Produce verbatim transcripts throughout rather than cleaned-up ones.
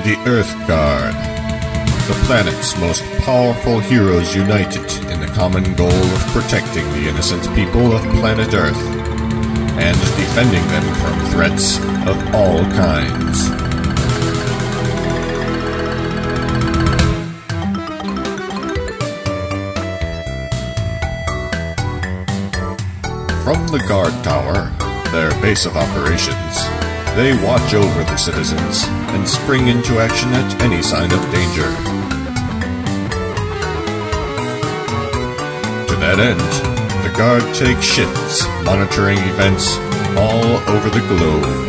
The Earth Guard. The planet's most powerful heroes united in the common goal of protecting the innocent people of planet Earth and defending them from threats of all kinds. From the guard tower, their base of operations, they watch over the citizens and spring into action at any sign of danger. To that end, the Guard take shifts monitoring events all over the globe.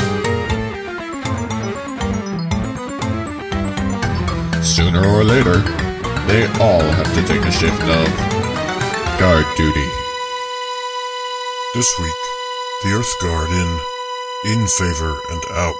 Sooner or later, they all have to take a shift of guard duty. This week, the Earth Guard in In Favor and Out.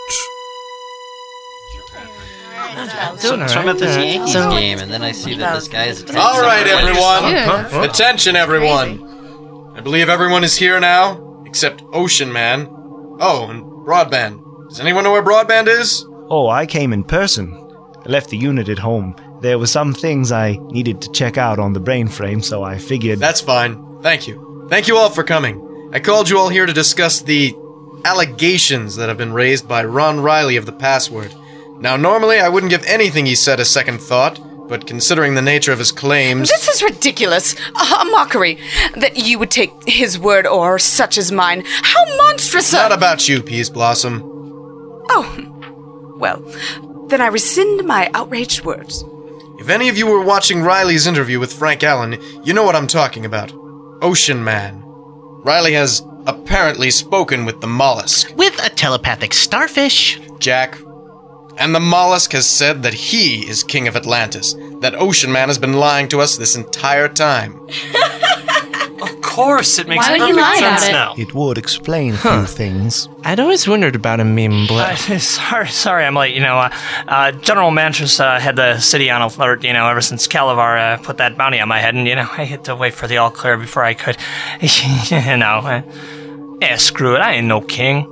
So, so I'm at this Yankees so, game, and then I see that this guy is... All right, everyone! Yeah. Attention, everyone! I believe everyone is here now, except Ocean Man. Oh, and Broadband. Does anyone know where Broadband is? Oh, I came in person. I left the unit at home. There were some things I needed to check out on the brain frame, so I figured... That's fine. Thank you. Thank you all for coming. I called you all here to discuss the allegations that have been raised by Ron Riley of the Password. Now, normally I wouldn't give anything he said a second thought, but considering the nature of his claims... This is ridiculous. A, a mockery. That you would take his word or such as mine. How monstrous... It's not about you, Peace Blossom. Oh. Well, then I rescind my outraged words. If any of you were watching Riley's interview with Frank Allen, you know what I'm talking about. Ocean Man. Riley has apparently spoken with the mollusk. With a telepathic starfish. Jack. And the mollusk has said that he is king of Atlantis. That Ocean Man has been lying to us this entire time. Of course, it makes Why would perfect he lie sense about it? now. It would explain a few Huh. things. I'd always wondered about him being black. Uh, sorry, sorry, I'm late. You know, uh, uh, General Mantras uh, had the city on alert, you know, ever since Calavar uh, put that bounty on my head, and, you know, I had to wait for the all clear before I could, you know, uh, yeah, screw it, I ain't no king.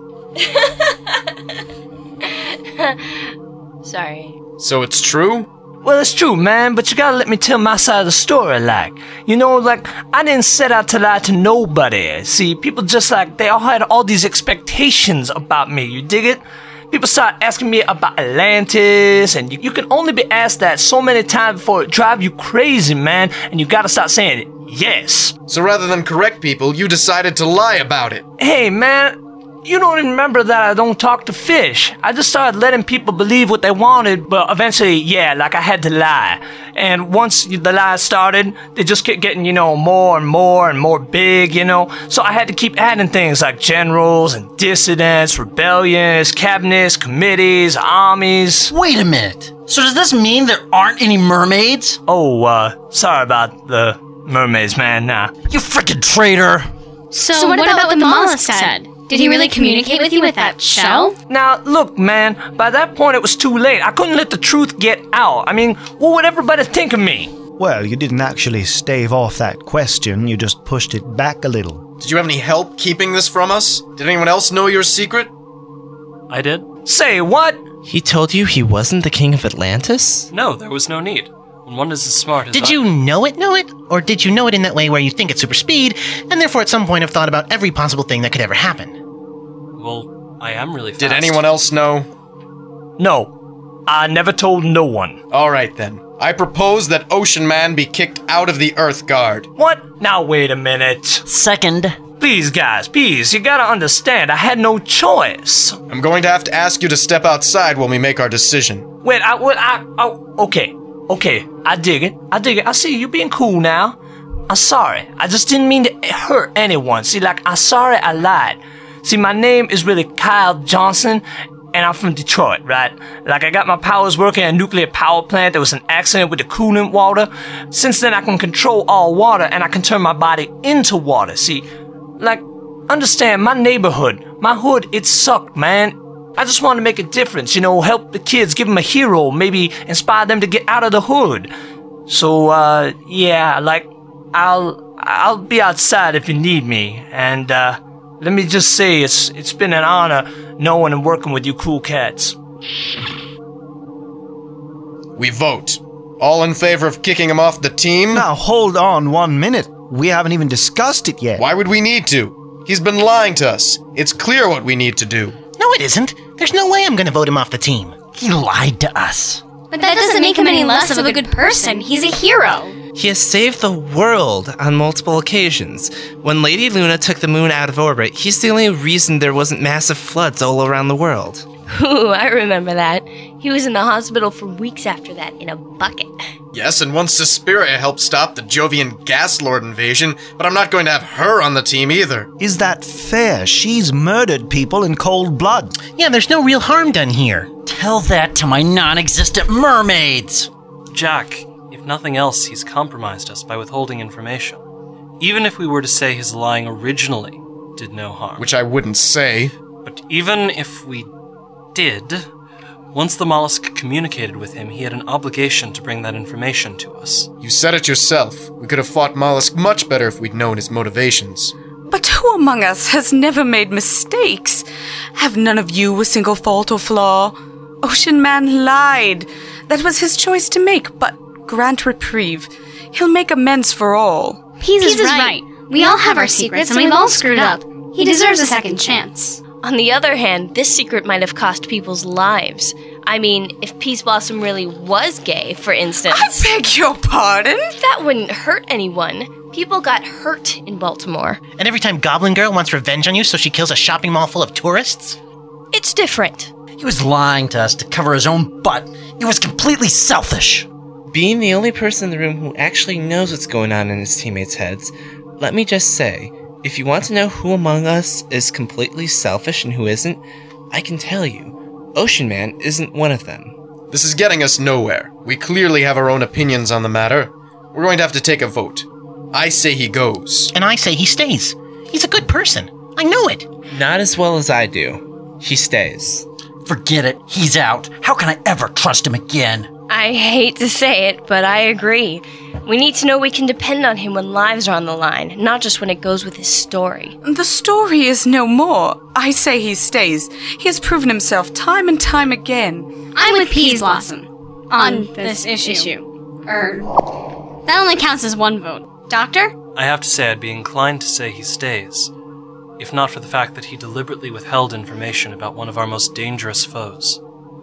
Sorry. So it's true? Well, it's true, man, but you gotta let me tell my side of the story, like. You know, like, I didn't set out to lie to nobody. See, people just, like, they all had all these expectations about me, you dig it? People start asking me about Atlantis, and you, you can only be asked that so many times before it drives you crazy, man, and you gotta start saying it, yes. So rather than correct people, you decided to lie about it. Hey, man, you don't even remember that I don't talk to fish. I just started letting people believe what they wanted, but eventually, yeah, like I had to lie. And once the lie started, they just kept getting, you know, more and more and more big, you know? So I had to keep adding things like generals and dissidents, rebellions, cabinets, committees, armies. Wait a minute. So does this mean there aren't any mermaids? Oh, uh, sorry about the mermaids, man. Nah. You frickin' traitor! So, so what, what about, about what the mollusk said? said? Did he really communicate with you with that shell? Now, look, man, by that point it was too late. I couldn't let the truth get out. I mean, what would everybody think of me? Well, you didn't actually stave off that question, you just pushed it back a little. Did you have any help keeping this from us? Did anyone else know your secret? I did. Say what? He told you he wasn't the king of Atlantis? No, there was no need. When one is as smart as Did I- you know it, know it? Or did you know it in that way where you think it's super speed, and therefore at some point have thought about every possible thing that could ever happen? Well, I am really fast. Did anyone else know? No. I never told no one. Alright then. I propose that Ocean Man be kicked out of the Earth Guard. What? Now wait a minute. Second. Please, guys, please, you gotta understand, I had no choice. I'm going to have to ask you to step outside when we make our decision. Wait, I, what, I, oh, okay, okay, I dig it, I dig it, I see you being cool now. I'm sorry, I just didn't mean to hurt anyone. See, like, I'm sorry I lied. See, my name is really Kyle Johnson, and I'm from Detroit, right? Like, I got my powers working at a nuclear power plant. There was an accident with the coolant water. Since then, I can control all water, and I can turn my body into water. See, like, understand, my neighborhood, my hood, it sucked, man. I just wanted to make a difference, you know, help the kids, give them a hero, maybe inspire them to get out of the hood. So, uh, yeah, like, I'll, I'll be outside if you need me, and, uh, let me just say, it's it's been an honor knowing and working with you cool cats. We vote. All in favor of kicking him off the team? Now, hold on one minute. We haven't even discussed it yet. Why would we need to? He's been lying to us. It's clear what we need to do. No, it isn't. There's no way I'm going to vote him off the team. He lied to us. But that doesn't make him any less of a good person. He's a hero. He has saved the world on multiple occasions. When Lady Luna took the moon out of orbit, he's the only reason there wasn't massive floods all around the world. Ooh, I remember that. He was in the hospital for weeks after that in a bucket. Yes, and once Suspiria helped stop the Jovian Gas Lord invasion, but I'm not going to have her on the team either. Is that fair? She's murdered people in cold blood. Yeah, there's no real harm done here. Tell that to my non-existent mermaids. Jack, if nothing else, he's compromised us by withholding information. Even if we were to say his lying originally did no harm. Which I wouldn't say. But even if we did, once the mollusk communicated with him, he had an obligation to bring that information to us. You said it yourself. We could have fought Mollusk much better if we'd known his motivations. But who among us has never made mistakes? Have none of you a single fault or flaw? Ocean Man lied. That was his choice to make, but grant reprieve. He'll make amends for all. Pease is right. We all have our secrets, and we've all screwed up. He deserves a second chance. On the other hand, this secret might have cost people's lives. I mean, if Peace Blossom really was gay, for instance... I beg your pardon? That wouldn't hurt anyone. People got hurt in Baltimore. And every time Goblin Girl wants revenge on you, so she kills a shopping mall full of tourists? It's different. He was lying to us to cover his own butt. It was completely selfish. Being the only person in the room who actually knows what's going on in his teammates' heads, let me just say, if you want to know who among us is completely selfish and who isn't, I can tell you, Ocean Man isn't one of them. This is getting us nowhere. We clearly have our own opinions on the matter. We're going to have to take a vote. I say he goes. And I say he stays. He's a good person. I know it. Not as well as I do. He stays. Forget it. He's out. How can I ever trust him again? I hate to say it, but I agree. We need to know we can depend on him when lives are on the line, not just when it goes with his story. The story is no more. I say he stays. He has proven himself time and time again. I'm with Peas Blossom on this issue. Er, that only counts as one vote. Doctor? I have to say I'd be inclined to say he stays, if not for the fact that he deliberately withheld information about one of our most dangerous foes.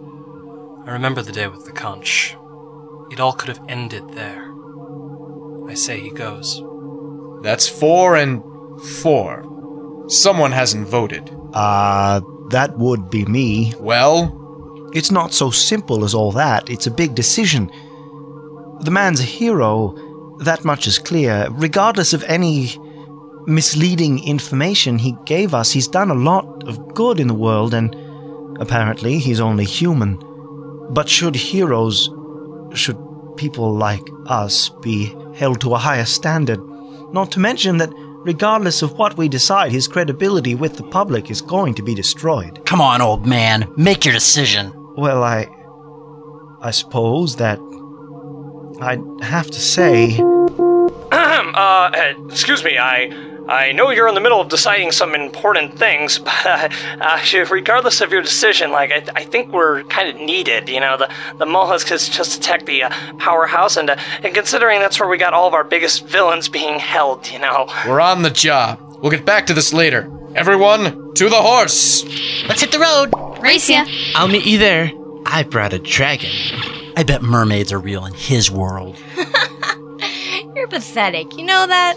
I remember the day with the conch. It all could have ended there. I say he goes. That's four and four. Someone hasn't voted. Uh, that would be me. Well? It's not so simple as all that. It's a big decision. The man's a hero. That much is clear. Regardless of any misleading information he gave us, he's done a lot of good in the world, and apparently he's only human. But should heroes, should people like us be held to a higher standard? Not to mention that regardless of what we decide, his credibility with the public is going to be destroyed. Come on, old man. Make your decision. Well, I... I suppose that... I'd have to say... uh, excuse me, I... I know you're in the middle of deciding some important things, but uh, uh, regardless of your decision, like, I, th- I think we're kind of needed, you know, the, the mollusk has just attacked the uh, powerhouse, and, uh, and considering that's where we got all of our biggest villains being held, you know. We're on the job. We'll get back to this later. Everyone, to the horse! Let's hit the road! Race ya! I'll meet you there. I brought a dragon. I bet mermaids are real in his world. You're pathetic, you know that?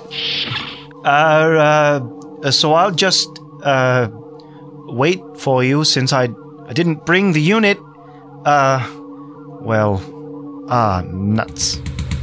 Uh, uh, so I'll just, uh, wait for you since I, I didn't bring the unit. Uh, well, ah, nuts.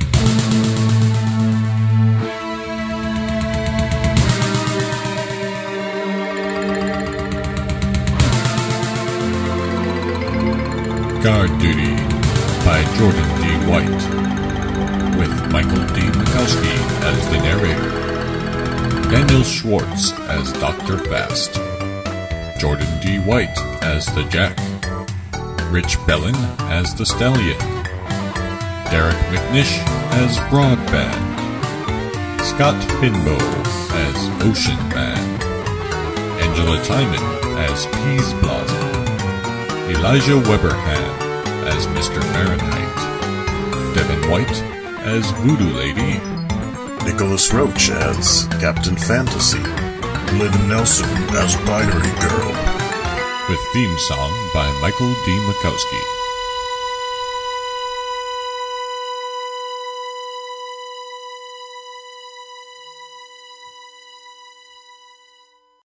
Guard Duty by Jordan D. White, with Michael D. Mikowski as the narrator. Daniel Schwartz as Doctor Fast, Jordan D. White as the Jack, Rich Bellin as the Stallion, Derek McNish as Broadband, Scott Pinbow as Ocean Man, Angela Timon as Peas Blossom, Elijah Weberhan as Mister Fahrenheit, Jonathan White as Voodoo Lady, Nicholas Roach as Captain Fantasy, Lynn Nelson as Binary Girl, with theme song by Michael D. Makowski.